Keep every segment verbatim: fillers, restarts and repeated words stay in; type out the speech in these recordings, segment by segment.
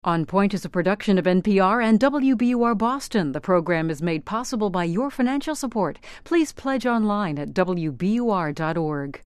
On Point is a production of N P R and W B U R Boston. The program is made possible by your financial support. Please pledge online at W B U R dot org.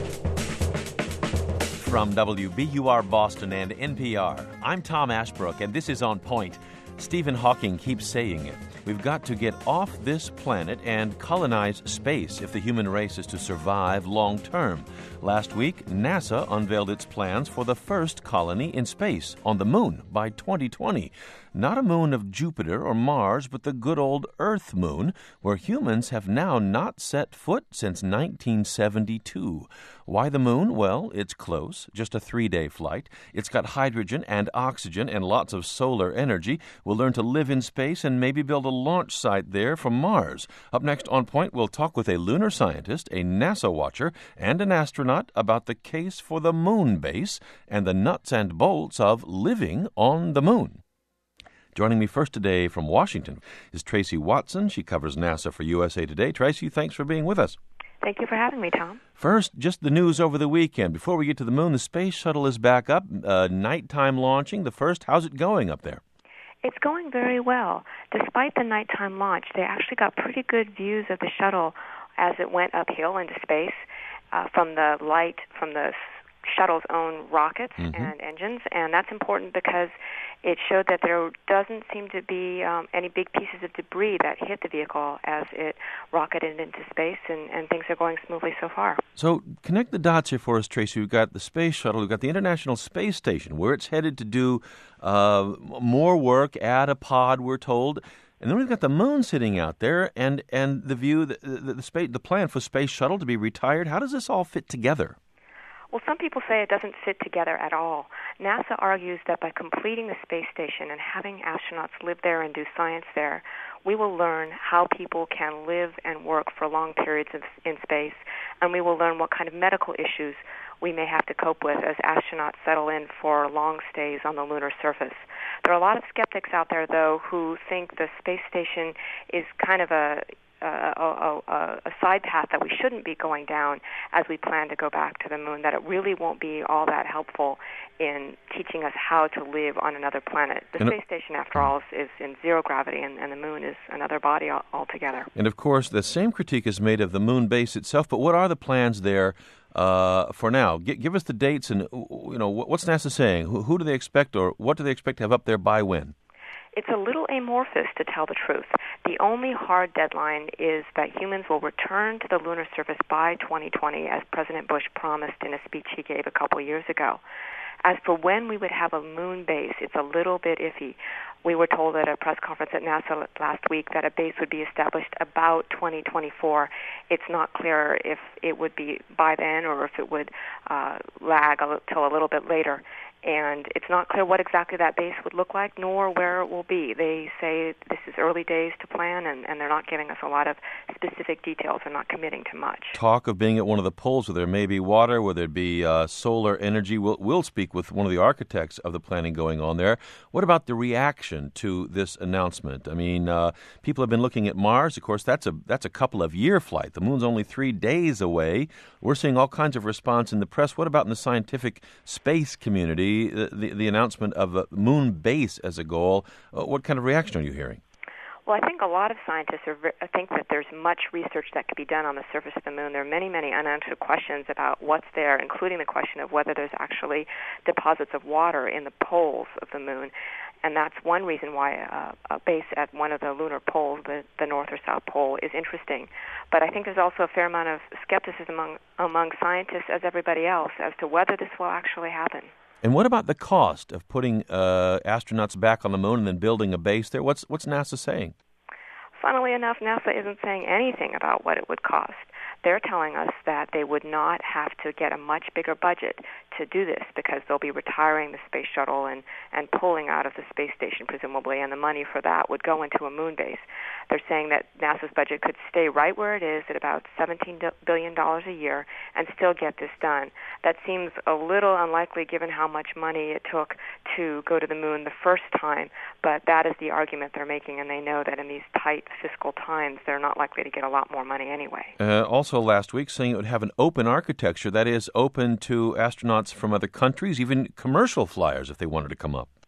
From W B U R Boston and N P R, I'm Tom Ashbrook, and this is On Point. Stephen Hawking keeps saying it. We've got to get off this planet and colonize space if the human race is to survive long term. Last week, NASA unveiled its plans for the first colony in space on the moon by twenty twenty. Not a moon of Jupiter or Mars, but the good old Earth moon, where humans have now not set foot since nineteen seventy-two. Why the moon? Well, it's close, just a three-day flight. It's got hydrogen and oxygen and lots of solar energy. We'll learn to live in space and maybe build a launch site there from Mars. Up next on Point, we'll talk with a lunar scientist, a NASA watcher, and an astronaut about the case for the moon base and the nuts and bolts of living on the moon. Joining me first today from Washington is Tracy Watson. She covers NASA for U S A Today. Tracy, thanks for being with us. Thank you for having me, Tom. First, just the news over the weekend. Before we get to the moon, the space shuttle is back up, uh, nighttime launching. The first, how's it going up there? It's going very well. Despite the nighttime launch, they actually got pretty good views of the shuttle as it went uphill into space uh, from the light from the shuttle's own rockets mm-hmm. and engines, and that's important because it showed that there doesn't seem to be um, any big pieces of debris that hit the vehicle as it rocketed into space, and, and things are going smoothly so far. So connect the dots here for us, Tracy. We've got the space shuttle, we've got the International Space Station, where it's headed to do uh, more work, add a pod, we're told. And then we've got the moon sitting out there, and, and the view, the, the, the, space, the plan for Space Shuttle to be retired. How does this all fit together? Well, some people say it doesn't fit together at all. NASA argues that by completing the space station and having astronauts live there and do science there, we will learn how people can live and work for long periods of, in space, and we will learn what kind of medical issues we may have to cope with as astronauts settle in for long stays on the lunar surface. There are a lot of skeptics out there, though, who think the space station is kind of a Uh, a, a, a side path that we shouldn't be going down as we plan to go back to the moon, that it really won't be all that helpful in teaching us how to live on another planet. The and space station, after all, is, is in zero gravity, and, and the moon is another body all, altogether. And, of course, the same critique is made of the moon base itself, but what are the plans there uh, for now? G- give us the dates, and you know what's NASA saying? Who, who do they expect, or what do they expect to have up there by when? It's a little amorphous, to tell the truth. The only hard deadline is that humans will return to the lunar surface by twenty twenty, as President Bush promised in a speech he gave a couple of years ago. As for when we would have a moon base, it's a little bit iffy. We were told at a press conference at NASA last week that a base would be established about twenty twenty-four. It's not clear if it would be by then or if it would uh, lag until a little bit later. And it's not clear what exactly that base would look like, nor where it will be. They say this is early days to plan, and, and they're not giving us a lot of specific details. They're not committing to much. Talk of being at one of the poles where there may be water, where there'd be uh, solar energy. We'll, we'll speak with one of the architects of the planning going on there. What about the reaction to this announcement? I mean, uh, people have been looking at Mars. Of course, that's a that's a couple of year flight. The moon's only three days away. We're seeing all kinds of response in the press. What about in the scientific space community? The, the, the announcement of a moon base as a goal. Uh, what kind of reaction are you hearing? Well, I think a lot of scientists are, think that there's much research that could be done on the surface of the moon. There are many, many unanswered questions about what's there, including the question of whether there's actually deposits of water in the poles of the moon. And that's one reason why uh, a base at one of the lunar poles, the, the North or South Pole, is interesting. But I think there's also a fair amount of skepticism among, among scientists, as everybody else, as to whether this will actually happen. And what about the cost of putting uh, astronauts back on the moon and then building a base there? What's what's NASA saying? Funnily enough, NASA isn't saying anything about what it would cost. They're telling us that they would not have to get a much bigger budget to do this because they'll be retiring the space shuttle and, and pulling out of the space station, presumably, and the money for that would go into a moon base. They're saying that NASA's budget could stay right where it is at about seventeen billion dollars a year and still get this done. That seems a little unlikely given how much money it took to go to the moon the first time, but that is the argument they're making, and they know that in these tight fiscal times, they're not likely to get a lot more money anyway. Uh, also last week saying it would have an open architecture, that is, open to astronauts from other countries, even commercial flyers if they wanted to come up.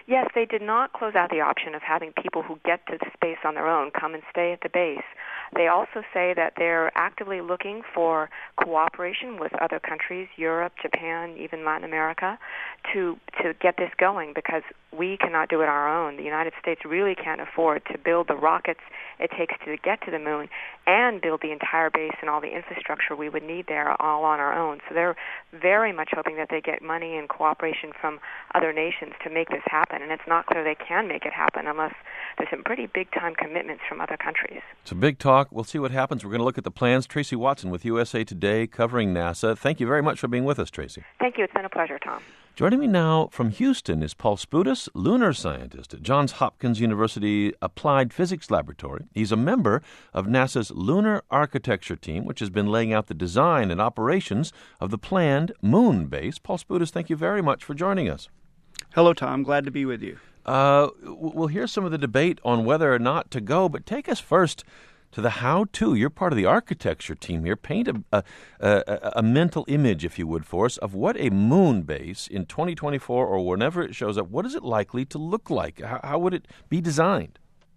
Yes, they did not close out the option of having people who get to the space on their own come and stay at the base. They also say that they're actively looking for cooperation with other countries, Europe, Japan, even Latin America, to to get this going, because we cannot do it on our own. The United States really can't afford to build the rockets it takes to get to the moon and build the entire base and all the infrastructure we would need there all on our own. So they're very much hoping that they get money and cooperation from other nations to make this happen. And it's not clear they can make it happen unless there's some pretty big-time commitments from other countries. It's a big talk. We'll see what happens. We're going to look at the plans. Tracy Watson with U S A Today covering NASA. Thank you very much for being with us, Tracy. Thank you. It's been a pleasure, Tom. Joining me now from Houston is Paul Spudis, lunar scientist at Johns Hopkins University Applied Physics Laboratory. He's a member of NASA's Lunar Architecture Team, which has been laying out the design and operations of the planned moon base. Paul Spudis, thank you very much for joining us. Hello, Tom. Glad to be with you. Uh, we'll hear some of the debate on whether or not to go, but take us first to the how-to. You're part of the architecture team here. Paint a, a, a, a mental image, if you would, for us, of what a moon base in twenty twenty-four or whenever it shows up, what is it likely to look like? How, how would it be designed?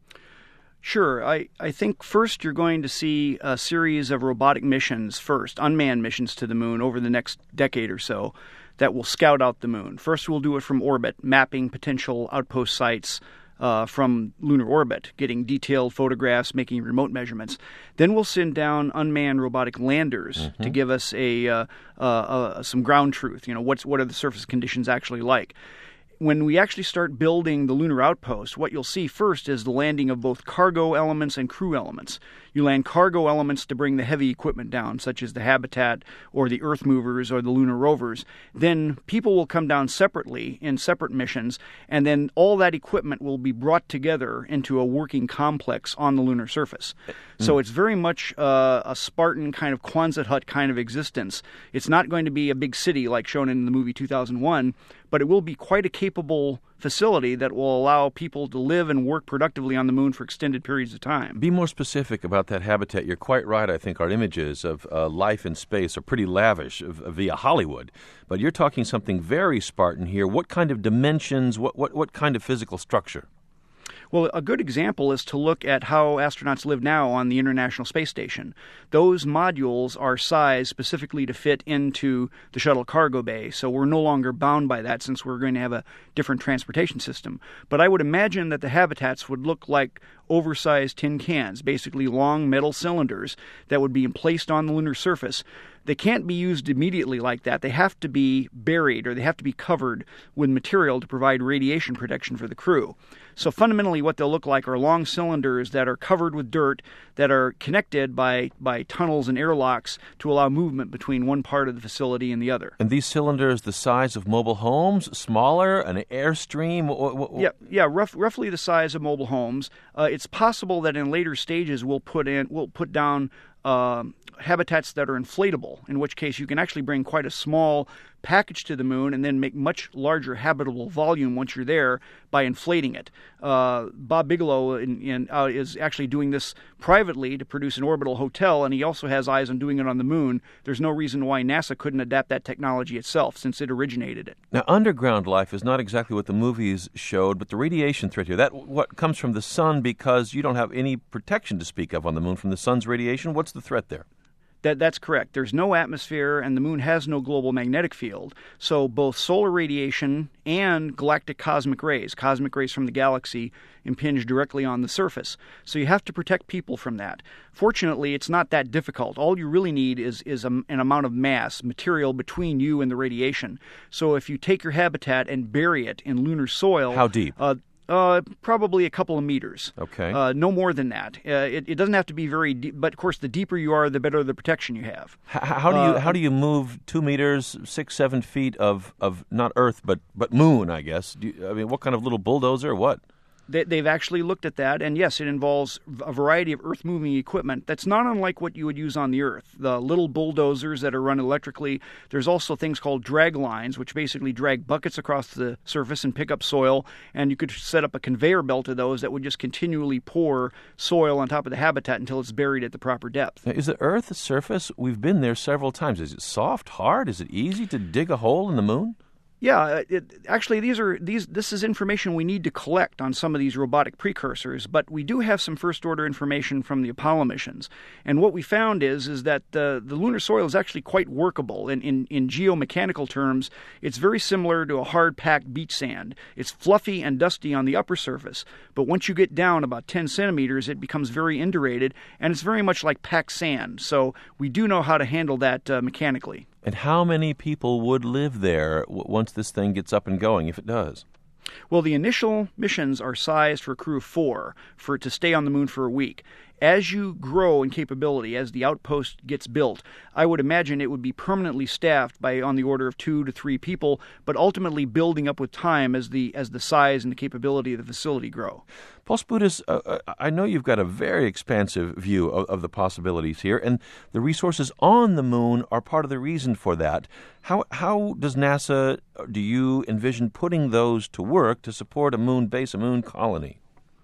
Sure. I, I think first you're going to see a series of robotic missions first, unmanned missions to the moon over the next decade or so that will scout out the moon. First we'll do it from orbit, mapping potential outpost sites Uh, from lunar orbit, getting detailed photographs, making remote measurements. Then we'll send down unmanned robotic landers mm-hmm. to give us a uh, uh, uh, some ground truth. You know, what's what are the surface conditions actually like? When we actually start building the lunar outpost, what you'll see first is the landing of both cargo elements and crew elements. You land cargo elements to bring the heavy equipment down, such as the habitat or the Earth movers or the lunar rovers. Then people will come down separately in separate missions, and then all that equipment will be brought together into a working complex on the lunar surface. Mm. So it's very much uh, a Spartan kind of Quonset hut kind of existence. It's not going to be a big city like shown in the movie two thousand one, but it will be quite a capable facility that will allow people to live and work productively on the moon for extended periods of time. Be more specific about that habitat. You're quite right. I think our images of uh, life in space are pretty lavish uh, via Hollywood. But you're talking something very Spartan here. What kind of dimensions, what, what, what kind of physical structure? Well, a good example is to look at how astronauts live now on the International Space Station. Those modules are sized specifically to fit into the shuttle cargo bay, so we're no longer bound by that since we're going to have a different transportation system. But I would imagine that the habitats would look like oversized tin cans, basically long metal cylinders that would be placed on the lunar surface. They can't be used immediately like that. They have to be buried or they have to be covered with material to provide radiation protection for the crew. So fundamentally what they'll look like are long cylinders that are covered with dirt that are connected by, by tunnels and airlocks to allow movement between one part of the facility and the other. And these cylinders the size of mobile homes, smaller, an airstream? What, what, yeah, yeah, rough, roughly the size of mobile homes. Uh, it's possible that in later stages we'll put in we'll put down uh, habitats that are inflatable, in which case you can actually bring quite a small package to the moon and then make much larger habitable volume once you're there by inflating it. Uh, Bob Bigelow in, in, uh, is actually doing this privately to produce an orbital hotel, and he also has eyes on doing it on the moon. There's no reason why NASA couldn't adapt that technology itself, since it originated it. Now, underground life is not exactly what the movies showed, but the radiation threat here, that what comes from the sun, because you don't have any protection to speak of on the moon from the sun's radiation. What's the threat there? That, that's correct. There's no atmosphere, and the moon has no global magnetic field. So both solar radiation and galactic cosmic rays, cosmic rays from the galaxy, impinge directly on the surface. So you have to protect people from that. Fortunately, it's not that difficult. All you really need is, is a, an amount of mass, material between you and the radiation. So if you take your habitat and bury it in lunar soil... How deep? Uh, Uh, probably a couple of meters. Okay. Uh, no more than that. Uh, it, it doesn't have to be very deep, but of course, the deeper you are, the better the protection you have. H- how do you uh, how do you move two meters, six, seven feet of, of not Earth but but moon? I guess. Do you, I mean, what kind of little bulldozer? Or what? They, they've actually looked at that, and yes, it involves a variety of earth-moving equipment that's not unlike what you would use on the Earth. The little bulldozers that are run electrically. There's also things called drag lines, which basically drag buckets across the surface and pick up soil, and you could set up a conveyor belt of those that would just continually pour soil on top of the habitat until it's buried at the proper depth. Now, is the Earth's surface, we've been there several times, is it soft, hard? Is it easy to dig a hole in the moon? Yeah, it, actually, these are these. This is information we need to collect on some of these robotic precursors, but we do have some first-order information from the Apollo missions. And what we found is is that the the lunar soil is actually quite workable. In, in in geomechanical terms, it's very similar to a hard-packed beach sand. It's fluffy and dusty on the upper surface, but once you get down about ten centimeters, it becomes very indurated, and it's very much like packed sand. So we do know how to handle that uh, mechanically. And how many people would live there w- once this thing gets up and going, if it does? Well, the initial missions are sized for a crew of four for to stay on the moon for a week. As you grow in capability, as the outpost gets built, I would imagine it would be permanently staffed by on the order of two to three people, but ultimately building up with time as the as the size and the capability of the facility grow. Paul Spudis, uh, I know you've got a very expansive view of, of the possibilities here, and the resources on the moon are part of the reason for that. How how does NASA, do you envision putting those to work to support a moon base, a moon colony?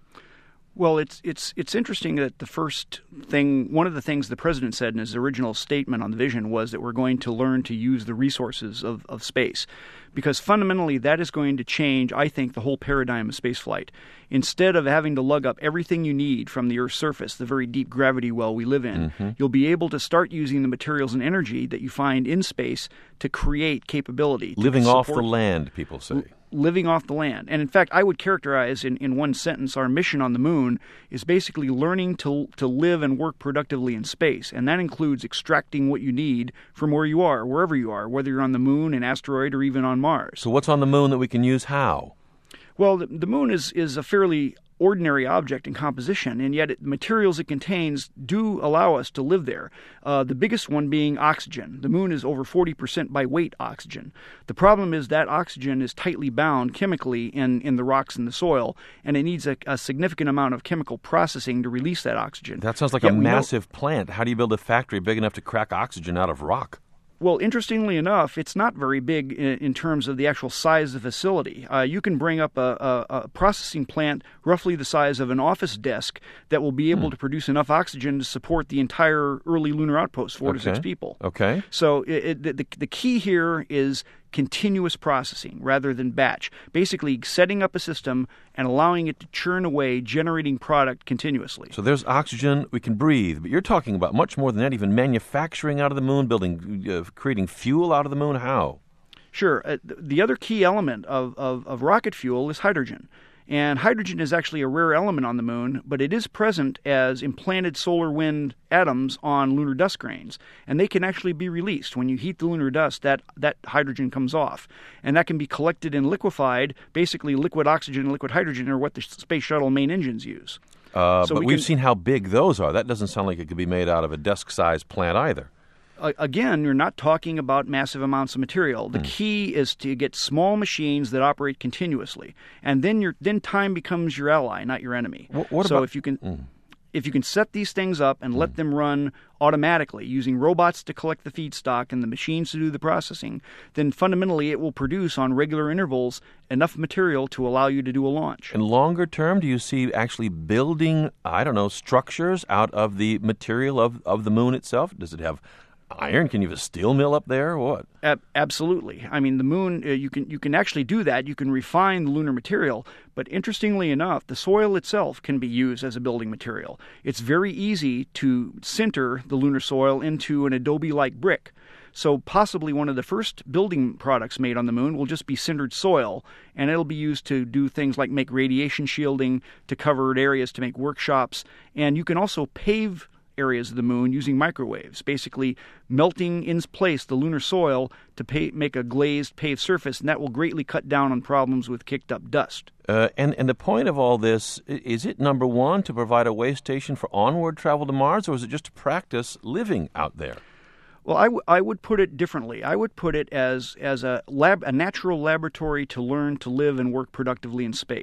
Well, it's it's it's interesting that the first thing, one of the things the president said in his original statement on the vision was that we're going to learn to use the resources of, of space, because fundamentally that is going to change, I think, the whole paradigm of spaceflight. Instead of having to lug up everything you need from the Earth's surface, the very deep gravity well we live in, mm-hmm. you'll be able to start using the materials and energy that you find in space to create capability. Living off the land, people say. Living off the land. And in fact, I would characterize in, in one sentence our mission on the moon is basically learning to to live and work productively in space. And that includes extracting what you need from where you are, wherever you are, whether you're on the moon, an asteroid, or even on Mars. So what's on the moon that we can use how? Well, the, the moon is, is a fairly ordinary object in composition, and yet it, the materials it contains do allow us to live there. Uh, the biggest one being oxygen. The moon is over forty percent by weight oxygen. The problem is that oxygen is tightly bound chemically in, in the rocks and the soil, and it needs a, a significant amount of chemical processing to release that oxygen. That sounds like Yet a massive know, plant. How do you build a factory big enough to crack oxygen out of rock? Well, interestingly enough, it's not very big in, in terms of the actual size of the facility. Uh, you can bring up a, a, a processing plant roughly the size of an office desk that will be able hmm. to produce enough oxygen to support the entire early lunar outpost, four okay. to six people. Okay. So it, it, the, the key here is continuous processing rather than batch. Basically setting up a system and allowing it to churn away, generating product continuously. So there's oxygen, we can breathe, but you're talking about much more than that, even manufacturing out of the moon, building, uh, creating fuel out of the moon. How? Sure. Uh, the other key element of, of, of rocket fuel is hydrogen. And hydrogen is actually a rare element on the moon, but it is present as implanted solar wind atoms on lunar dust grains. And they can actually be released. When you heat the lunar dust, that, that hydrogen comes off. And that can be collected and liquefied. Basically, liquid oxygen and liquid hydrogen are what the Space Shuttle main engines use. Uh, so but we we've can, seen how big those are. That doesn't sound like it could be made out of a desk-sized plant either. Again, you're not talking about massive amounts of material. The mm. key is to get small machines that operate continuously, and then your then time becomes your ally, not your enemy. What, what so about, if you can, mm. if you can set these things up and mm. let them run automatically using robots to collect the feedstock and the machines to do the processing, then fundamentally it will produce on regular intervals enough material to allow you to do a launch. And longer term, do you see actually building, I don't know, structures out of the material of, of the moon itself? Does it have iron? Can you have a steel mill up there or what? Ab- absolutely. I mean, the moon, uh, you can you can actually do that. You can refine the lunar material. But interestingly enough, the soil itself can be used as a building material. It's very easy to sinter the lunar soil into an adobe-like brick. So possibly one of the first building products made on the moon will just be sintered soil, and it'll be used to do things like make radiation shielding, to covered areas to make workshops, and you can also pave areas of the moon using microwaves, basically melting in place the lunar soil to pay, make a glazed paved surface, and that will greatly cut down on problems with kicked up dust. Uh, and, and the point of all this, is it, number one, to provide a way station for onward travel to Mars, or is it just to practice living out there? Well, I, w- I would put it differently. I would put it as, as a lab, a natural laboratory to learn to live and work productively in space.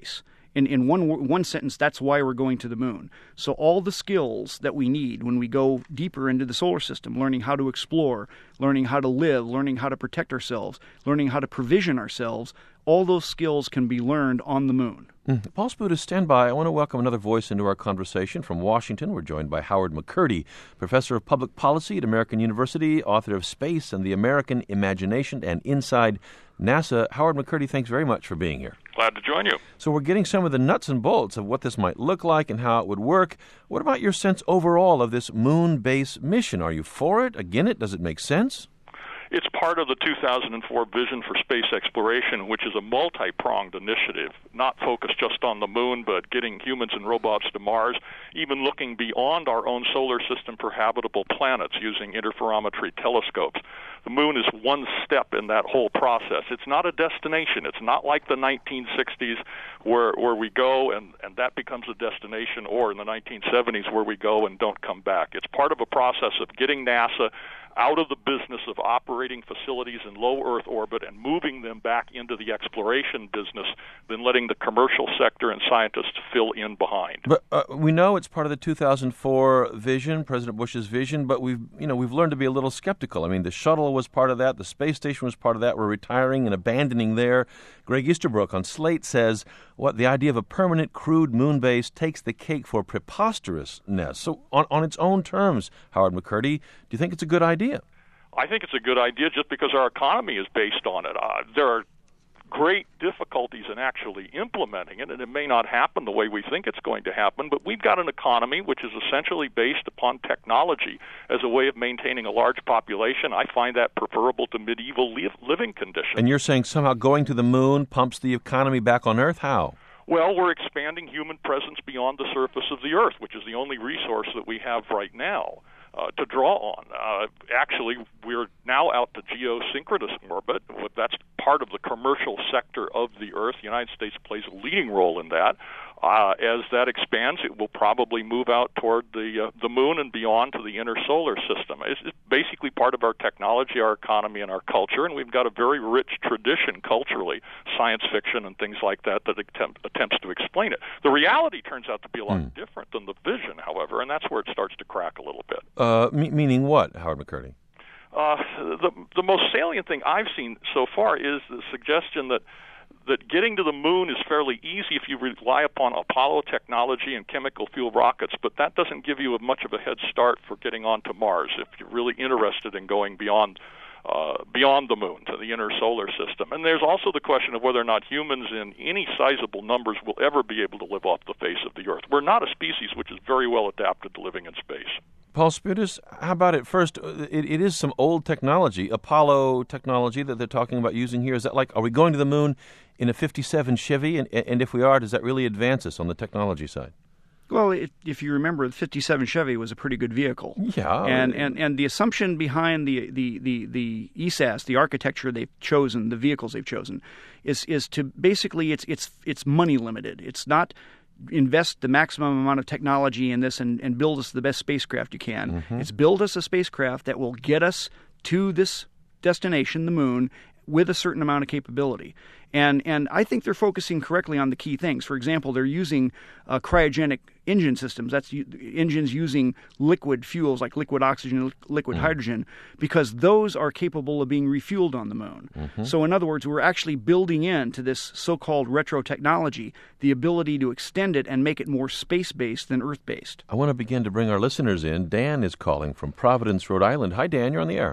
In, in one one sentence, that's why we're going to the moon. So all the skills that we need when we go deeper into the solar system, learning how to explore, learning how to live, learning how to protect ourselves, learning how to provision ourselves, all those skills can be learned on the moon. Mm. Paul Sputis, stand by. I want to welcome another voice into our conversation from Washington. We're joined by Howard McCurdy, professor of public policy at American University, author of Space and the American Imagination and Inside NASA. Howard McCurdy, thanks very much for being here. Glad to join you. So we're getting some of the nuts and bolts of what this might look like and how it would work. What about your sense overall of this moon base mission? Are you for it, against it? Does it make sense? It's part of the two thousand four Vision for Space Exploration, which is a multi-pronged initiative, not focused just on the moon, but getting humans and robots to Mars, even looking beyond our own solar system for habitable planets using interferometry telescopes. The moon is one step in that whole process. It's not a destination. It's not like the nineteen sixties where where we go and, and that becomes a destination, or in the nineteen seventies where we go and don't come back. It's part of a process of getting NASA out of the business of operating facilities in low Earth orbit and moving them back into the exploration business, then letting the commercial sector and scientists fill in behind. But uh, we know it's part of the two thousand four vision, President Bush's vision, but we've you know we've learned to be a little skeptical. I mean, the shuttle was part of that, the space station was part of that. We're retiring and abandoning there. Greg Easterbrook on Slate says, what the idea of a permanent crewed moon base takes the cake for preposterousness. So on, on its own terms, Howard McCurdy, do you think it's a good idea? I think it's a good idea just because our economy is based on it. Uh, there are great difficulties in actually implementing it, and it may not happen the way we think it's going to happen, but we've got an economy which is essentially based upon technology as a way of maintaining a large population. I find that preferable to medieval li- living conditions. And you're saying somehow going to the moon pumps the economy back on Earth? How? Well, we're expanding human presence beyond the surface of the Earth, which is the only resource that we have right now. Uh, to draw on. Uh, actually, we're now out to geosynchronous orbit. That's part of the commercial sector of the Earth. The United States plays a leading role in that. Uh, as that expands, it will probably move out toward the uh, the moon and beyond to the inner solar system. It's, it's basically part of our technology, our economy, and our culture, and we've got a very rich tradition culturally, science fiction and things like that, that attempt, attempts to explain it. The reality turns out to be a lot mm. different than the vision, however, and that's where it starts to crack a little bit. Uh, me- meaning what, Howard McCurdy? Uh, the, the most salient thing I've seen so far is the suggestion that that getting to the moon is fairly easy if you rely upon Apollo technology and chemical fuel rockets, but that doesn't give you a much of a head start for getting onto Mars if you're really interested in going beyond uh, beyond the moon to the inner solar system. And there's also the question of whether or not humans in any sizable numbers will ever be able to live off the face of the Earth. We're not a species which is very well adapted to living in space. Paul Sputis, how about it? First, it, it is some old technology, Apollo technology that they're talking about using here. Is that like, are we going to the moon in a fifty-seven Chevy? And, and if we are, does that really advance us on the technology side? Well, it, if you remember, the fifty-seven Chevy was a pretty good vehicle. Yeah. And and, and the assumption behind the, the, the, the E S A S, the architecture they've chosen, the vehicles they've chosen, is is to basically, it's it's it's money limited. It's not invest the maximum amount of technology in this and, and build us the best spacecraft you can. Mm-hmm. It's build us a spacecraft that will get us to this destination, the moon, with a certain amount of capability. And and I think they're focusing correctly on the key things. For example, they're using uh, cryogenic engine systems. That's u- engines using liquid fuels like liquid oxygen, liquid mm. hydrogen, because those are capable of being refueled on the moon. Mm-hmm. So in other words, we're actually building into this so-called retro technology the ability to extend it and make it more space-based than Earth-based. I want to begin to bring our listeners in. Dan is calling from Providence, Rhode Island. Hi, Dan. You're on the air.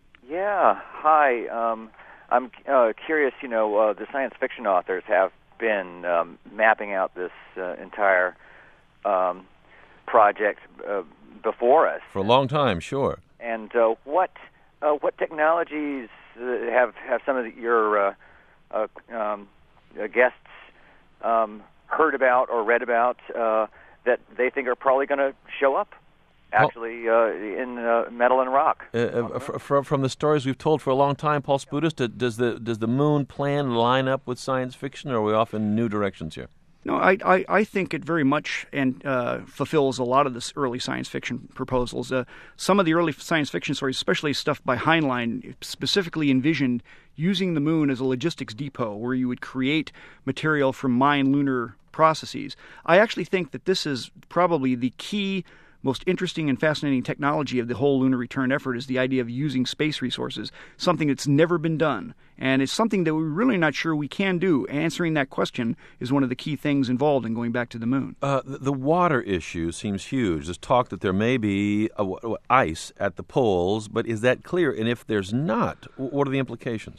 Yeah. Hi. Um I'm uh, curious, you know, uh, the science fiction authors have been um, mapping out this uh, entire um, project uh, before us. For a long time, sure. And uh, what uh, what technologies uh, have, have some of the, your uh, uh, um, uh, guests um, heard about or read about uh, that they think are probably going to show up? Actually, uh, in uh, metal and rock. Uh, uh, from, from the stories we've told for a long time, Paul Sputis, does the does the moon plan line up with science fiction, or are we off in new directions here? No, I, I, I think it very much and uh, fulfills a lot of this early science fiction proposals. Uh, some of the early science fiction stories, especially stuff by Heinlein, specifically envisioned using the moon as a logistics depot where you would create material from mined lunar processes. I actually think that this is probably the key, most interesting and fascinating technology of the whole lunar return effort is the idea of using space resources, something that's never been done. And it's something that we're really not sure we can do. Answering that question is one of the key things involved in going back to the moon. Uh, the water issue seems huge. There's talk that there may be a, a, ice at the poles, but is that clear? And if there's not, what are the implications?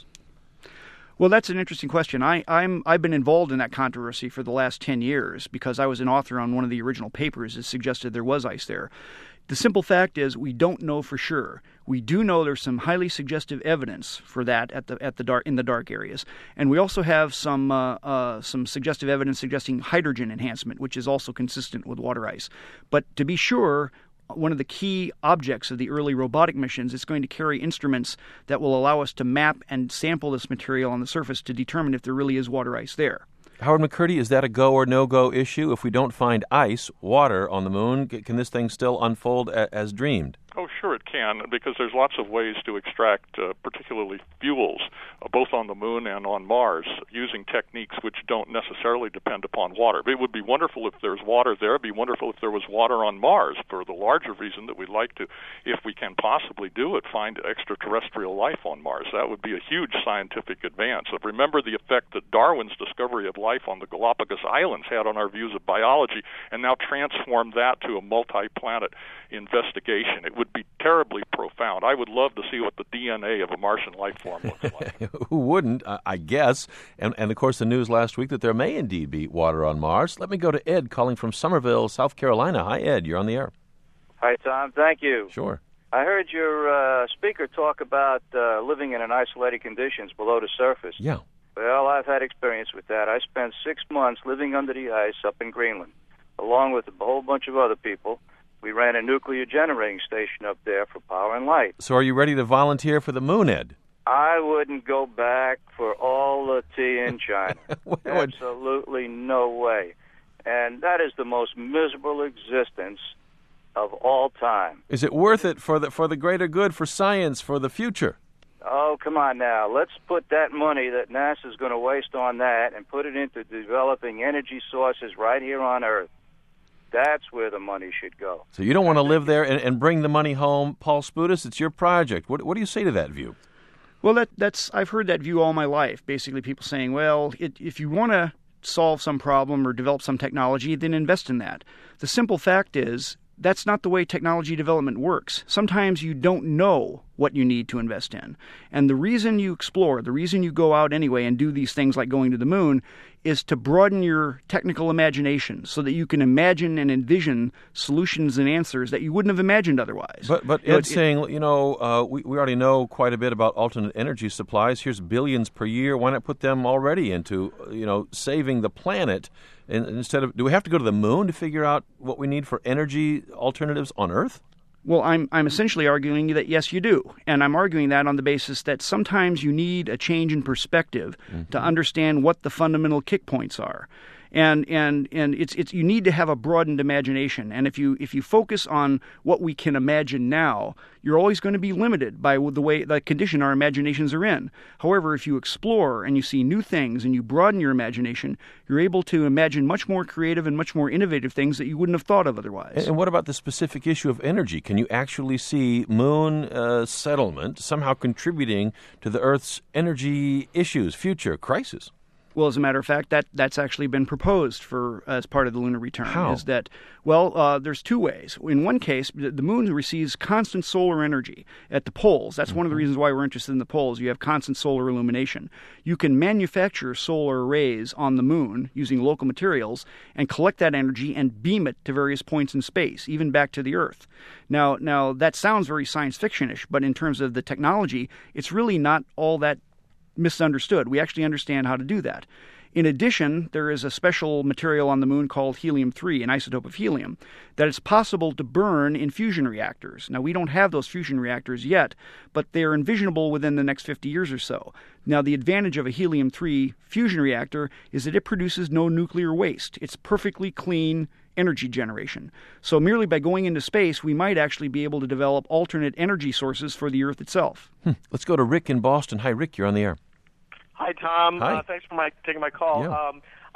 Well, that's an interesting question. I, I'm, I've been involved in that controversy for the last ten years because I was an author on one of the original papers that suggested there was ice there. The simple fact is we don't know for sure. We do know there's some highly suggestive evidence for that at the at the dark in the dark areas, and we also have some uh, uh, some suggestive evidence suggesting hydrogen enhancement, which is also consistent with water ice. But to be sure, one of the key objects of the early robotic missions is going to carry instruments that will allow us to map and sample this material on the surface to determine if there really is water ice there. Howard McCurdy, is that a go or no-go issue? If we don't find ice, water on the moon, can this thing still unfold a- as dreamed? Oh, sure it can, because there's lots of ways to extract uh, particularly fuels, uh, both on the moon and on Mars, using techniques which don't necessarily depend upon water. It would be wonderful if there's water there. It would be wonderful if there was water on Mars, for the larger reason that we'd like to, if we can possibly do it, find extraterrestrial life on Mars. That would be a huge scientific advance. Remember the effect that Darwin's discovery of life on the Galapagos Islands had on our views of biology, and now transform that to a multi-planet investigation. It would be terribly profound. I would love to see what the D N A of a Martian life form looks like. Who wouldn't, I guess? And, and, of course, the news last week that there may indeed be water on Mars. Let me go to Ed calling from Somerville, South Carolina. Hi, Ed. You're on the air. Hi, Tom. Thank you. Sure. I heard your uh, speaker talk about uh, living in an isolated conditions below the surface. Yeah. Well, I've had experience with that. I spent six months living under the ice up in Greenland, along with a whole bunch of other people. We ran a nuclear generating station up there for power and light. So are you ready to volunteer for the moon, Ed? I wouldn't go back for all the tea in China. Absolutely no way. And that is the most miserable existence of all time. Is it worth it for the for the greater good, for science, for the future? Oh, come on now. Let's put that money that NASA's going to waste on that and put it into developing energy sources right here on Earth. That's where the money should go. So you don't want to live there and, and bring the money home. Paul Spudis, it's your project. What, what do you say to that view? Well, that, that's I've heard that view all my life. Basically, people saying, well, it, if you want to solve some problem or develop some technology, then invest in that. The simple fact is that's not the way technology development works. Sometimes you don't know what you need to invest in. And the reason you explore, the reason you go out anyway and do these things like going to the moon is to broaden your technical imagination so that you can imagine and envision solutions and answers that you wouldn't have imagined otherwise. But but You know, Ed's it- saying, you know, uh, we, we already know quite a bit about alternate energy supplies. Here's billions per year. Why not put them already into, uh, you know, saving the planet? And instead of, do we have to go to the moon to figure out what we need for energy alternatives on Earth? Well, I'm I'm essentially arguing that yes, you do. And I'm arguing that on the basis that sometimes you need a change in perspective Mm-hmm. to understand what the fundamental kick points are. And and and it's it's you need to have a broadened imagination. And if you if you focus on what we can imagine now, you're always going to be limited by the way the condition our imaginations are in. However, if you explore and you see new things and you broaden your imagination, you're able to imagine much more creative and much more innovative things that you wouldn't have thought of otherwise. And, and what about the specific issue of energy? Can you actually see moon uh, settlement somehow contributing to the Earth's energy issues, future crisis? Well, as a matter of fact, that, that's actually been proposed for as part of the lunar return. How? Is that, well, uh, there's two ways. In one case, the the moon receives constant solar energy at the poles. That's one of the reasons why we're interested in the poles. You have constant solar illumination. You can manufacture solar arrays on the moon using local materials and collect that energy and beam it to various points in space, even back to the Earth. Now, now that sounds very science fiction-ish, but in terms of the technology, it's really not all that misunderstood. We actually understand how to do that. In addition, there is a special material on the moon called helium three, an isotope of helium, that it's possible to burn in fusion reactors. Now, we don't have those fusion reactors yet, but they're envisionable within the next fifty years or so. Now, the advantage of a helium three fusion reactor is that it produces no nuclear waste. It's perfectly clean energy generation. So merely by going into space, we might actually be able to develop alternate energy sources for the Earth itself. Hmm. Let's go to Rick in Boston. Hi, Rick. You're on the air. Hi, Tom. Hi. Uh, thanks for my taking my call. Yeah. Um,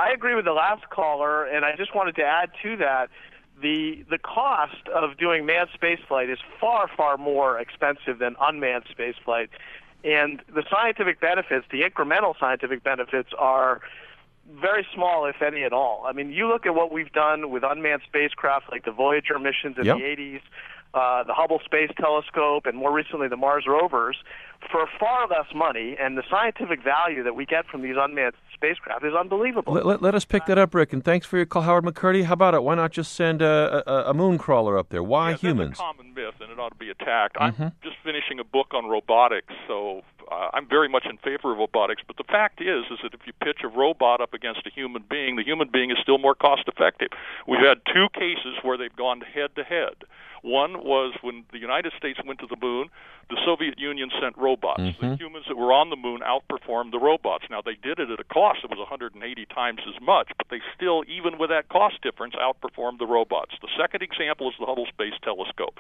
I agree with the last caller, and I just wanted to add to that, the the cost of doing manned spaceflight is far, far more expensive than unmanned spaceflight. And the scientific benefits, the incremental scientific benefits, are very small, if any at all. I mean, you look at what we've done with unmanned spacecraft like the Voyager missions in yep. the eighties, uh, the Hubble Space Telescope, and more recently the Mars rovers, for far less money, and the scientific value that we get from these unmanned spacecraft is unbelievable. Let, let, let us pick that up, Rick, and thanks for your call, Howard McCurdy. How about it? Why not just send a, a, a moon crawler up there? Why yeah, humans? That's a common myth, and it ought to be attacked. Mm-hmm. I'm just finishing a book on robotics, so uh, I'm very much in favor of robotics. But the fact is, is that if you pitch a robot up against a human being, the human being is still more cost-effective. We've had two cases where they've gone head-to-head. One was when the United States went to the moon, the Soviet Union sent robots. Mm-hmm. The humans that were on the moon outperformed the robots. Now, they did it at a cost that was one hundred eighty times as much, but they still, even with that cost difference, outperformed the robots. The second example is the Hubble Space Telescope.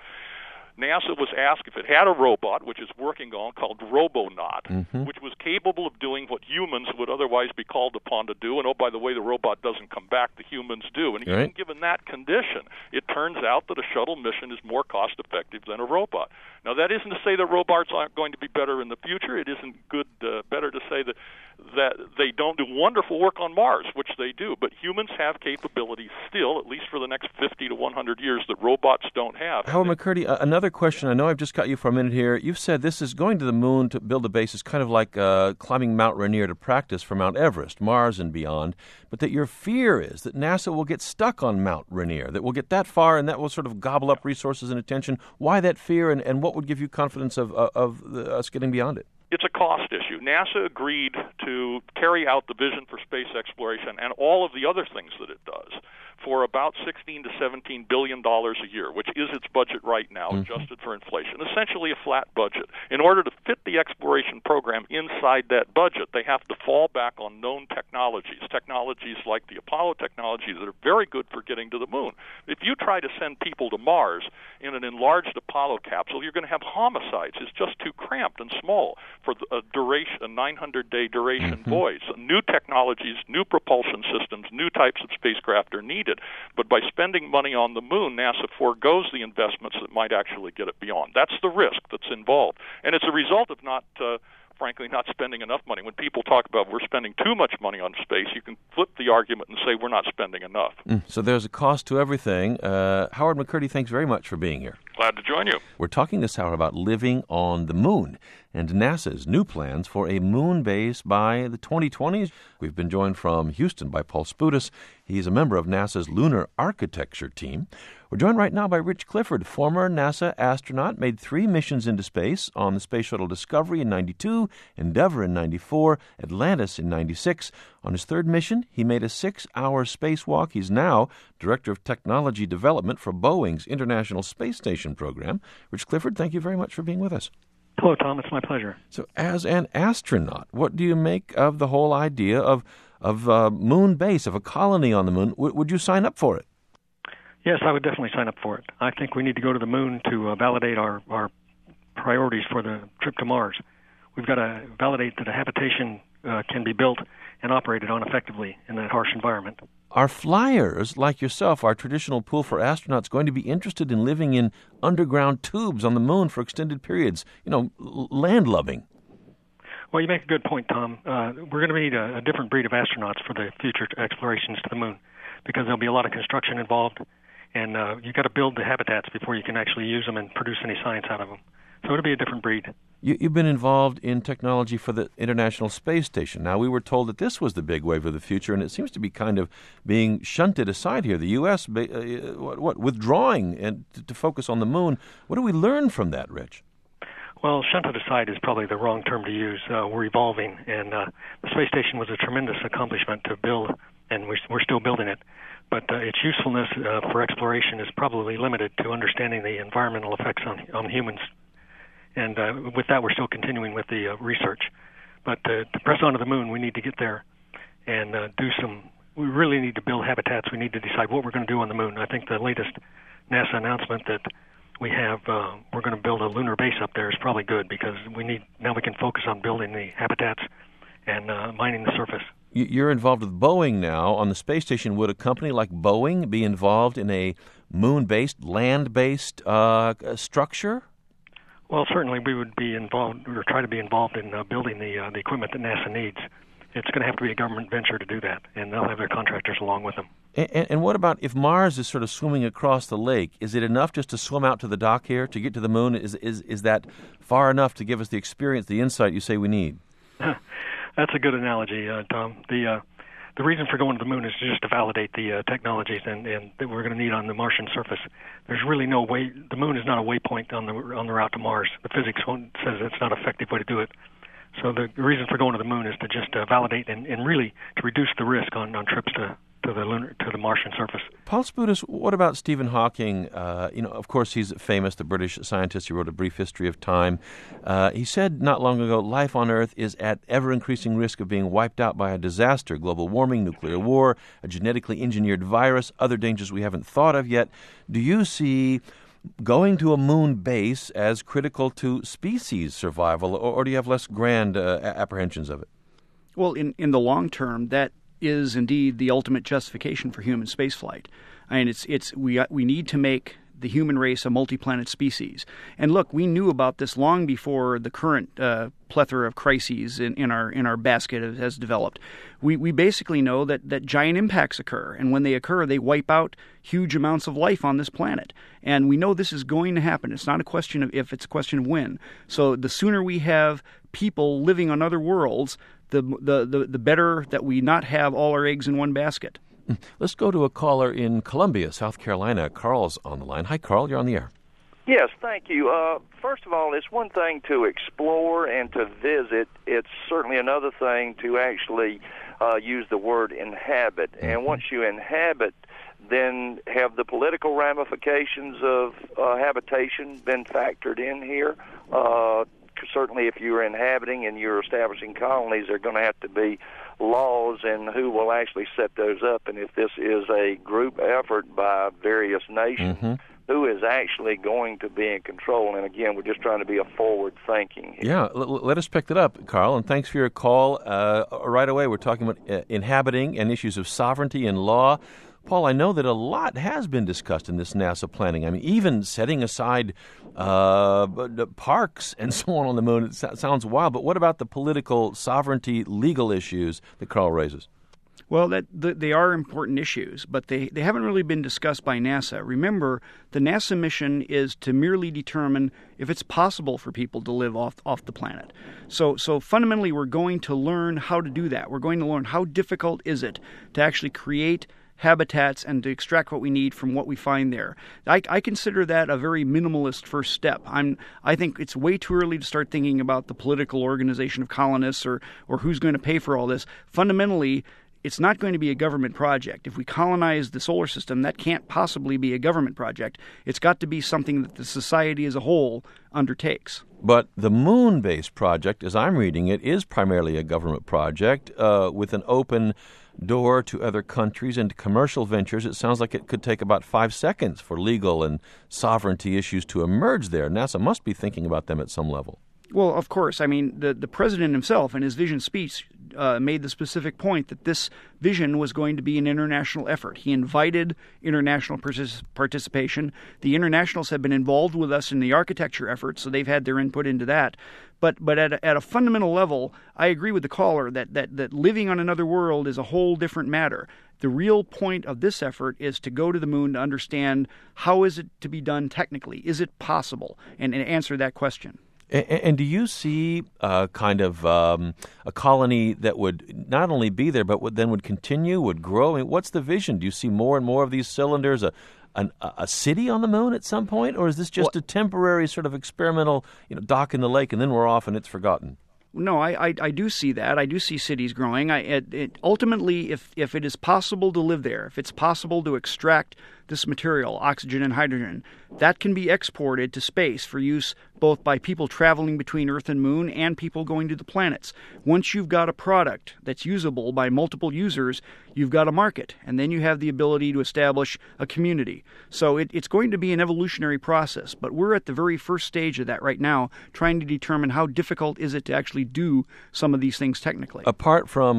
NASA was asked if it had a robot, which is working on, called Robonaut, mm-hmm. which was capable of doing what humans would otherwise be called upon to do. And, oh, by the way, the robot doesn't come back, the humans do. And right. even given that condition, it turns out that a shuttle mission is more cost-effective than a robot. Now, that isn't to say that robots aren't going to be better in the future. It isn't good, uh, better to say that that they don't do wonderful work on Mars, which they do. But humans have capabilities still, at least for the next fifty to one hundred years, that robots don't have. Howard McCurdy, uh, another question. I know I've just got you for a minute here. You've said this is going to the moon to build a base is kind of like uh, climbing Mount Rainier to practice for Mount Everest, Mars and beyond, but that your fear is that NASA will get stuck on Mount Rainier, that we'll get that far and that will sort of gobble up resources and attention. Why that fear, and, and what would give you confidence of, of, of the, us getting beyond it? It's a cost issue. NASA agreed to carry out the vision for space exploration and all of the other things that it does for about sixteen to seventeen billion dollars a year, which is its budget right now, mm-hmm. adjusted for inflation. Essentially a flat budget. In order to fit the exploration program inside that budget, they have to fall back on known technologies, technologies like the Apollo technology that are very good for getting to the moon. If you try to send people to Mars in an enlarged Apollo capsule, you're going to have homicides. It's just too cramped and small for a duration, a nine hundred day duration mm-hmm. voyage. So new technologies, new propulsion systems, new types of spacecraft are needed. But by spending money on the moon, NASA foregoes the investments that might actually get it beyond. That's the risk that's involved. And it's a result of not, uh, frankly, not spending enough money. When people talk about we're spending too much money on space, you can flip the argument and say we're not spending enough. Mm, so there's a cost to everything. Uh, Howard McCurdy, thanks very much for being here. Glad to join you. We're talking this hour about living on the moon and NASA's new plans for a moon base by the twenty twenties. We've been joined from Houston by Paul Spudis. He's a member of NASA's Lunar Architecture team. We're joined right now by Rich Clifford, former NASA astronaut, made three missions into space on the Space Shuttle Discovery in ninety-two, Endeavour in ninety-four, Atlantis in ninety-six. On his third mission, he made a six-hour spacewalk. He's now Director of Technology Development for Boeing's International Space Station program. Rich Clifford, thank you very much for being with us. Hello, Tom. It's my pleasure. So as an astronaut, what do you make of the whole idea of of uh, moon base, of a colony on the moon? W- would you sign up for it? Yes, I would definitely sign up for it. I think we need to go to the moon to uh, validate our, our priorities for the trip to Mars. We've got to validate that a habitation uh, can be built and operated on effectively in that harsh environment. Are flyers like yourself, our traditional pool for astronauts, going to be interested in living in underground tubes on the moon for extended periods? You know, land-loving. Well, you make a good point, Tom. Uh, we're going to need a, a different breed of astronauts for the future explorations to the moon because there'll be a lot of construction involved, and uh, you've got to build the habitats before you can actually use them and produce any science out of them. So it'll be a different breed. You, you've been involved in technology for the International Space Station. Now, we were told that this was the big wave of the future, and it seems to be kind of being shunted aside here. The U S Uh, what, what, withdrawing and to, to focus on the moon. What do we learn from that, Rich? Well, shunted aside is probably the wrong term to use. Uh, we're evolving, and uh, the space station was a tremendous accomplishment to build, and we're, we're still building it. But uh, its usefulness uh, for exploration is probably limited to understanding the environmental effects on, on humans. And uh, with that, we're still continuing with the uh, research. But uh, to press on to the moon, we need to get there and uh, do some, we really need to build habitats. We need to decide what we're going to do on the moon. I think the latest NASA announcement that we have, uh, we're going to build a lunar base up there is probably good because we need, now we can focus on building the habitats and uh, mining the surface. You're involved with Boeing now on the space station. Would a company like Boeing be involved in a moon-based, land-based uh, structure? Well, certainly we would be involved, or try to be involved in uh, building the uh, the equipment that NASA needs. It's going to have to be a government venture to do that, and they'll have their contractors along with them. And, and what about if Mars is sort of swimming across the lake? Is it enough just to swim out to the dock here to get to the moon? Is is is that far enough to give us the experience, the insight you say we need? That's a good analogy, uh, Tom. The uh, the reason for going to the moon is just to validate the uh, technologies and, and that we're going to need on the Martian surface. There's really no way. The moon is not a waypoint on the on the route to Mars. The physics won't, says it's not an effective way to do it. So the reason for going to the moon is to just uh, validate and, and really to reduce the risk on, on trips to, to the lunar, to the Martian surface. Paul Spudis, what about Stephen Hawking? Uh, you know, of course, he's famous, the British scientist. He wrote A Brief History of Time. Uh, he said not long ago, life on Earth is at ever-increasing risk of being wiped out by a disaster, global warming, nuclear war, a genetically engineered virus, other dangers we haven't thought of yet. Do you see going to a moon base as critical to species survival, or, or do you have less grand uh, apprehensions of it? Well, in, in the long term, that is indeed the ultimate justification for human spaceflight. I mean, it's it's we we need to make the human race a multi-planet species. And look, we knew about this long before the current uh, plethora of crises in, in our in our basket has developed. We we basically know that, that giant impacts occur, and when they occur, they wipe out huge amounts of life on this planet. And we know this is going to happen. It's not a question of if, it's a question of when. So the sooner we have people living on other worlds, the the the, the better that we not have all our eggs in one basket. Let's go to a caller in Columbia, South Carolina. Carl's on the line. Hi, Carl. You're on the air. Yes, thank you. Uh, first of all, it's one thing to explore and to visit. It's certainly another thing to actually uh, use the word inhabit. Mm-hmm. And once you inhabit, then have the political ramifications of uh, habitation been factored in here? Uh, certainly if you're inhabiting and you're establishing colonies, there are going to have to be laws and who will actually set those up. And if this is a group effort by various nations, mm-hmm. who is actually going to be in control? And again, we're just trying to be a forward thinking here. Yeah, l- let us pick that up, Carl, and thanks for your call. Uh, right away, we're talking about uh, inhabiting and issues of sovereignty and law. Paul, I know that a lot has been discussed in this NASA planning. I mean, even setting aside uh, parks and so on on the moon. It sounds wild, but what about the political sovereignty, legal issues that Carl raises? Well, that the, they are important issues, but they, they haven't really been discussed by NASA. Remember, the NASA mission is to merely determine if it's possible for people to live off off the planet. So so fundamentally, we're going to learn how to do that. We're going to learn how difficult is it to actually create habitats and to extract what we need from what we find there. I, I consider that a very minimalist first step. I'm, I think it's way too early to start thinking about the political organization of colonists or, or who's going to pay for all this. Fundamentally, it's not going to be a government project. If we colonize the solar system, that can't possibly be a government project. It's got to be something that the society as a whole undertakes. But the moon-based project, as I'm reading it, is primarily a government project uh, with an open door to other countries and to commercial ventures. It sounds like it could take about five seconds for legal and sovereignty issues to emerge there. NASA must be thinking about them at some level. Well, of course. I mean, the, the president himself in his vision speech uh, made the specific point that this vision was going to be an international effort. He invited international partic- participation. The internationals have been involved with us in the architecture effort, so they've had their input into that. But but at a, at a fundamental level, I agree with the caller that, that, that living on another world is a whole different matter. The real point of this effort is to go to the moon to understand how is it to be done technically. Is it possible? And, and answer that question. And, and do you see uh, kind of um, a colony that would not only be there, but would then would continue, would grow? I mean, what's the vision? Do you see more and more of these cylinders, a, an, a city on the moon at some point? Or is this just well, a temporary sort of experimental, you know, dock in the lake, and then we're off and it's forgotten? No, I, I, I do see that. I do see cities growing. I, it, it, ultimately, if, if it is possible to live there, if it's possible to extract this material, oxygen and hydrogen, that can be exported to space for use both by people traveling between Earth and Moon and people going to the planets. Once you've got a product that's usable by multiple users, you've got a market, and then you have the ability to establish a community. So it, it's going to be an evolutionary process, but we're at the very first stage of that right now, trying to determine how difficult is it to actually do some of these things technically. Apart from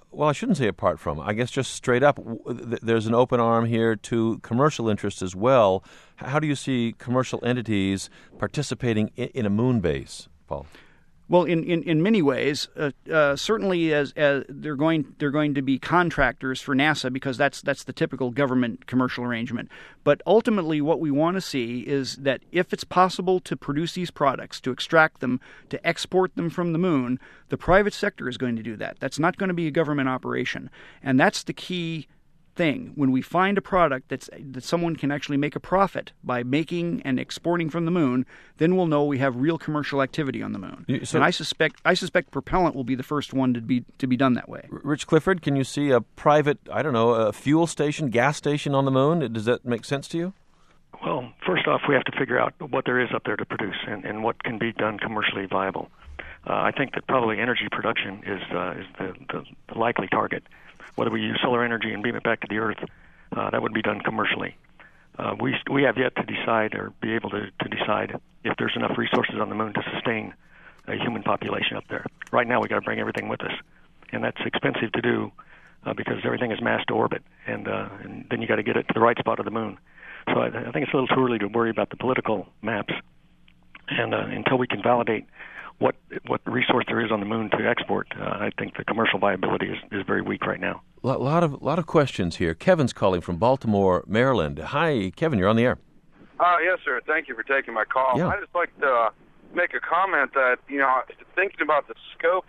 Well, I shouldn't say apart from. I guess just straight up, there's an open arm here to commercial interests as well. How do you see commercial entities participating in a moon base, Paul? Well, in, in, in many ways, uh, uh, certainly as, as they're going they're going to be contractors for NASA because that's that's the typical government commercial arrangement. But ultimately, what we want to see is that if it's possible to produce these products, to extract them, to export them from the moon, the private sector is going to do that. That's not going to be a government operation, and that's the key thing. When we find a product that's that someone can actually make a profit by making and exporting from the moon, then we'll know we have real commercial activity on the moon. So, and I suspect I suspect propellant will be the first one to be to be done that way. Rich Clifford, can you see a private, I don't know, a fuel station, gas station on the moon? Does that make sense to you? Well, first off, we have to figure out what there is up there to produce and, and what can be done commercially viable. Uh, I think that probably energy production is uh, is the, the, the likely target. Whether we use solar energy and beam it back to the Earth, uh, that would be done commercially. Uh, we we have yet to decide or be able to, to decide if there's enough resources on the moon to sustain a human population up there. Right now, we got to bring everything with us, and that's expensive to do uh, because everything is mass to orbit, and, uh, and then you got to get it to the right spot of the moon. So I, I think it's a little too early to worry about the political maps, and uh, until we can validate what what resource there is on the moon to export, uh, I think the commercial viability is, is very weak right now. A lot, lot of lot of questions here. Kevin's calling from Baltimore, Maryland. Hi, Kevin, you're on the air. Uh, yes, sir. Thank you for taking my call. Yeah. I'd just like to uh, make a comment that, you know, thinking about the scope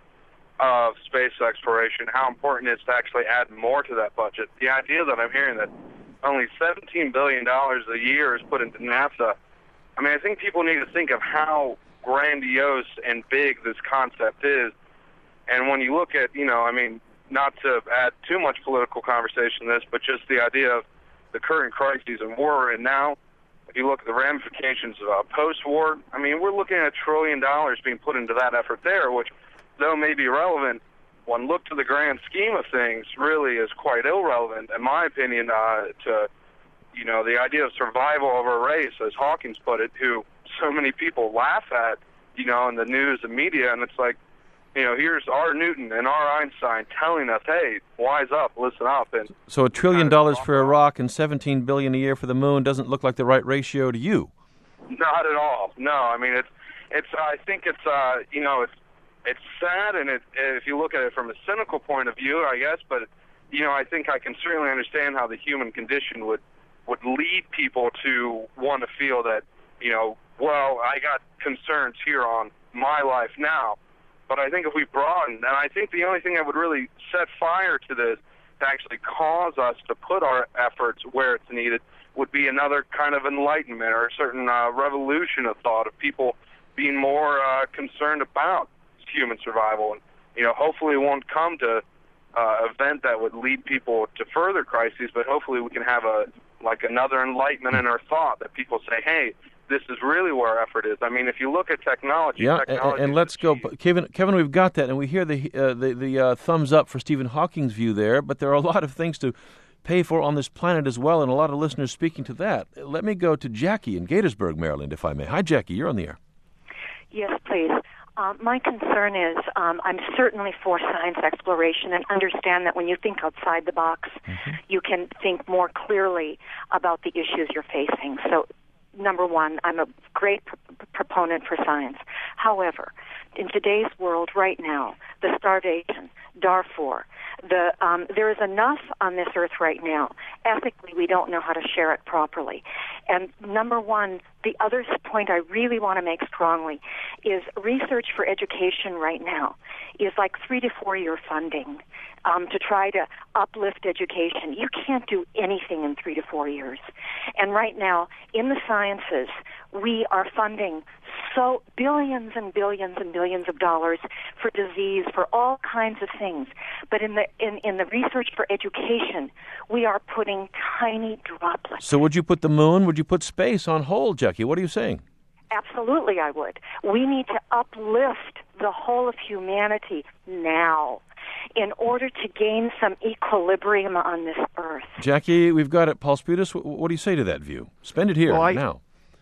of space exploration, how important it is to actually add more to that budget. The idea that I'm hearing that only seventeen billion dollars a year is put into NASA, I mean, I think people need to think of how grandiose and big this concept is. And when you look at, you know, I mean, not to add too much political conversation to this, but just the idea of the current crises in war, and now if you look at the ramifications of uh, post-war, I mean, we're looking at a trillion dollars being put into that effort there, which, though may be relevant, when looked to the grand scheme of things, really is quite irrelevant, in my opinion, uh, to, you know, the idea of survival of a race, as Hawkins put it, who so many people laugh at, you know, in the news and media, and it's like, you know, here's our Newton and our Einstein telling us, hey, wise up, listen up. And so a trillion dollars for Iraq and seventeen billion dollars a year for the moon doesn't look like the right ratio to you. Not at all. No, I mean, it's, it's. I think it's, uh, you know, it's, it's sad, and it, if you look at it from a cynical point of view, I guess, but, you know, I think I can certainly understand how the human condition would, would lead people to want to feel that, you know, well, I got concerns here on my life now. But I think if we broaden, and I think the only thing that would really set fire to this, to actually cause us to put our efforts where it's needed, would be another kind of enlightenment or a certain uh, revolution of thought of people being more uh, concerned about human survival. And, you know, hopefully it won't come to uh, an event that would lead people to further crises, but hopefully we can have a like another enlightenment in our thought that people say, hey, this is really where our effort is. I mean, if you look at technology, yeah, technology and, and let's go, Kevin. Kevin, we've got that, and we hear the uh, the, the uh, thumbs up for Stephen Hawking's view there. But there are a lot of things to pay for on this planet as well, and a lot of listeners speaking to that. Let me go to Jackie in Gaithersburg, Maryland, if I may. Hi, Jackie. You're on the air. Yes, please. Uh, my concern is um, I'm certainly for science exploration and understand that when you think outside the box, mm-hmm. you can think more clearly about the issues you're facing. So, number one, I'm a great pr- proponent for science. However, in today's world right now, the starvation, Darfur, the um, there is enough on this earth right now. Ethically, we don't know how to share it properly. And number one, the other point I really want to make strongly is research for education right now is like three to four year funding um, to try to uplift education. You can't do anything in three to four years. And right now, in the sciences, we are funding so billions and billions and billions of dollars for disease, for all kinds of things. But in the in, in the research for education, we are putting tiny droplets. So would you put the moon, would you put space on hold, Jackie? What are you saying? Absolutely, I would. We need to uplift the whole of humanity now in order to gain some equilibrium on this earth. Jackie, we've got it. Paul Sputis, what do you say to that view? Spend it here, well, I, now.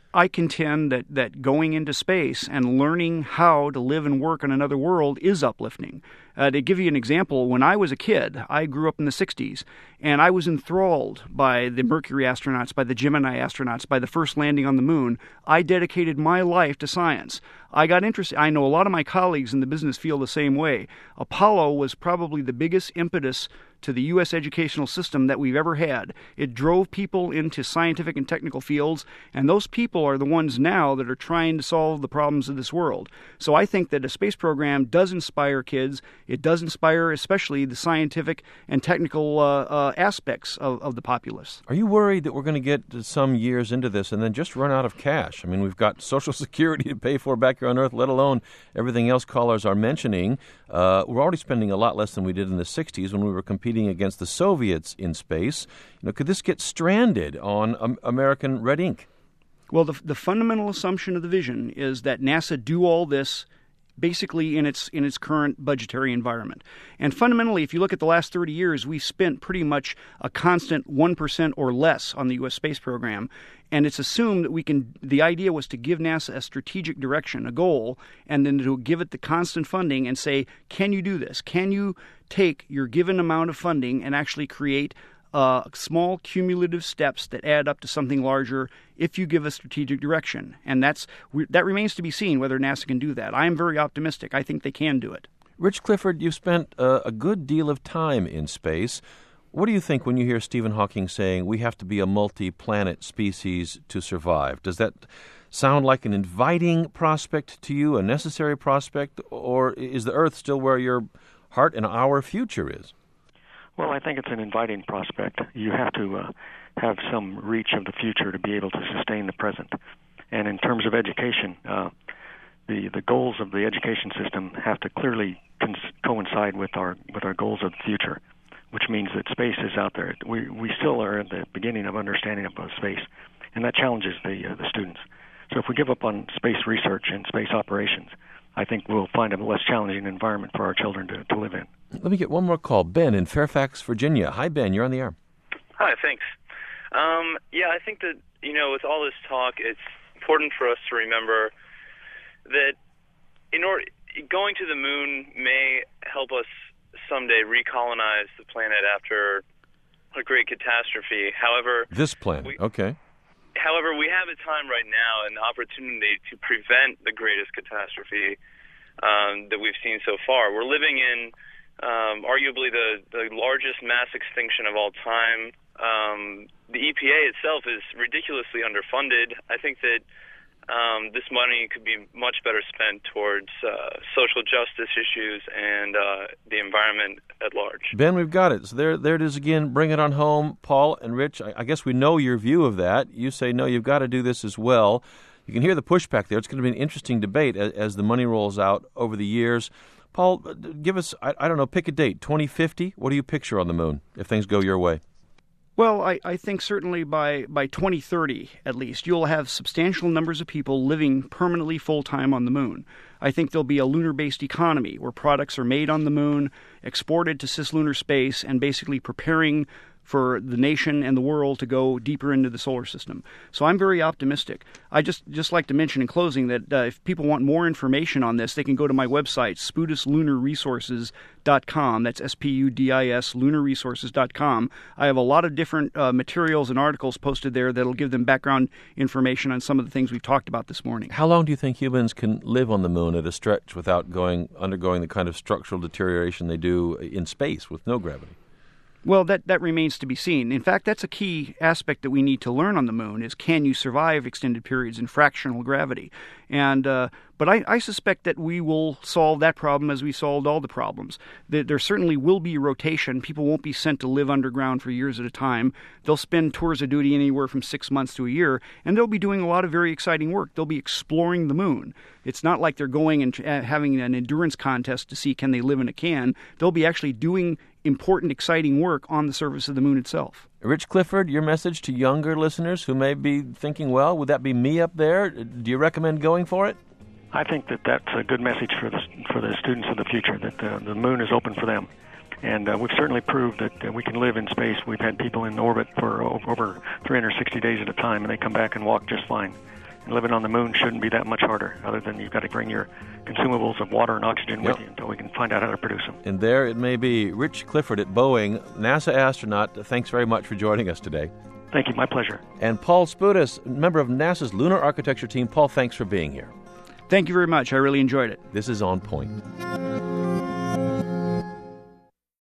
I contend that, that going into space and learning how to live and work on another world is uplifting. Uh, to give you an example, when I was a kid, I grew up in the sixties, and I was enthralled by the Mercury astronauts, by the Gemini astronauts, by the first landing on the moon. I dedicated my life to science. I got interested. I know a lot of my colleagues in the business feel the same way. Apollo was probably the biggest impetus to the U S educational system that we've ever had. It drove people into scientific and technical fields, and those people are the ones now that are trying to solve the problems of this world. So I think that a space program does inspire kids. It does inspire especially the scientific and technical uh, uh, aspects of, of the populace. Are you worried that we're going to get some years into this and then just run out of cash? I mean, we've got Social Security to pay for back here on Earth, let alone everything else callers are mentioning. Uh, we're already spending a lot less than we did in the sixties when we were competing against the Soviets in space. You know, could this get stranded on um, American red ink? Well, the, the fundamental assumption of the vision is that NASA do all this basically in its in its current budgetary environment. And fundamentally, if you look at the last thirty years, we've spent pretty much a constant one percent or less on the U S space program. And it's assumed that we can, the idea was to give NASA a strategic direction, a goal, and then to give it the constant funding and say, can you do this? Can you take your given amount of funding and actually create uh, small cumulative steps that add up to something larger if you give a strategic direction? And that's that remains to be seen whether NASA can do that. I am very optimistic. I think they can do it. Rich Clifford, you've spent uh, a good deal of time in space. What do you think when you hear Stephen Hawking saying we have to be a multi-planet species to survive? Does that sound like an inviting prospect to you, a necessary prospect, or is the Earth still where your heart and our future is? Well, I think it's an inviting prospect. You have to uh, have some reach of the future to be able to sustain the present. And in terms of education, uh, the the goals of the education system have to clearly cons- coincide with our with our goals of the future, which means that space is out there. We we still are at the beginning of understanding about space, and that challenges the uh, the students. So if we give up on space research and space operations, I think we'll find a less challenging environment for our children to, to live in. Let me get one more call. Ben in Fairfax, Virginia. Hi, Ben. You're on the air. Hi, thanks. Um, yeah, I think that, you know, with all this talk, it's important for us to remember that in order going to the moon may help us someday recolonize the planet after a great catastrophe. However, this planet, we, okay. However, we have a time right now, an opportunity to prevent the greatest catastrophe um, that we've seen so far. We're living in um, arguably the, the largest mass extinction of all time. Um, the E P A itself is ridiculously underfunded. I think that Um, this money could be much better spent towards uh, social justice issues and uh, the environment at large. Ben, we've got it. So there, there it is again. Bring it on home. Paul and Rich, I, I guess we know your view of that. You say, no, you've got to do this as well. You can hear the pushback there. It's going to be an interesting debate as, as the money rolls out over the years. Paul, give us, I, I don't know, pick a date, twenty fifty? What do you picture on the moon if things go your way? Well, I, I think certainly by, by twenty thirty, at least, you'll have substantial numbers of people living permanently full-time on the moon. I think there'll be a lunar-based economy where products are made on the moon, exported to cislunar space, and basically preparing for the nation and the world to go deeper into the solar system. So I'm very optimistic. I just just like to mention in closing that uh, if people want more information on this, they can go to my website, spudis lunar resources dot com. That's S P U D I S, lunar resources dot com. I have a lot of different uh, materials and articles posted there that'll give them background information on some of the things we've talked about this morning. How long do you think humans can live on the moon at a stretch without going undergoing the kind of structural deterioration they do in space with no gravity? Well, that, that remains to be seen. In fact, that's a key aspect that we need to learn on the moon is can you survive extended periods in fractional gravity? And uh, but I, I suspect that we will solve that problem as we solved all the problems. There, there certainly will be rotation. People won't be sent to live underground for years at a time. They'll spend tours of duty anywhere from six months to a year, and they'll be doing a lot of very exciting work. They'll be exploring the moon. It's not like they're going and uh, having an endurance contest to see can they live in a can. They'll be actually doing important, exciting work on the surface of the moon itself. Rich Clifford, your message to younger listeners who may be thinking, well, would that be me up there? Do you recommend going for it? I think that that's a good message for the for the students of the future, that the, the moon is open for them. And uh, we've certainly proved that uh, we can live in space. We've had people in orbit for over three hundred sixty days at a time, and they come back and walk just fine. living on the moon shouldn't be that much harder, other than you've got to bring your consumables of water and oxygen Yep. with you until we can find out how to produce them. And there it may be. Rich Clifford at Boeing, NASA astronaut, thanks very much for joining us today. Thank you. My pleasure. And Paul Spudis, member of NASA's Lunar Architecture team. Paul, thanks for being here. Thank you very much. I really enjoyed it. This is On Point.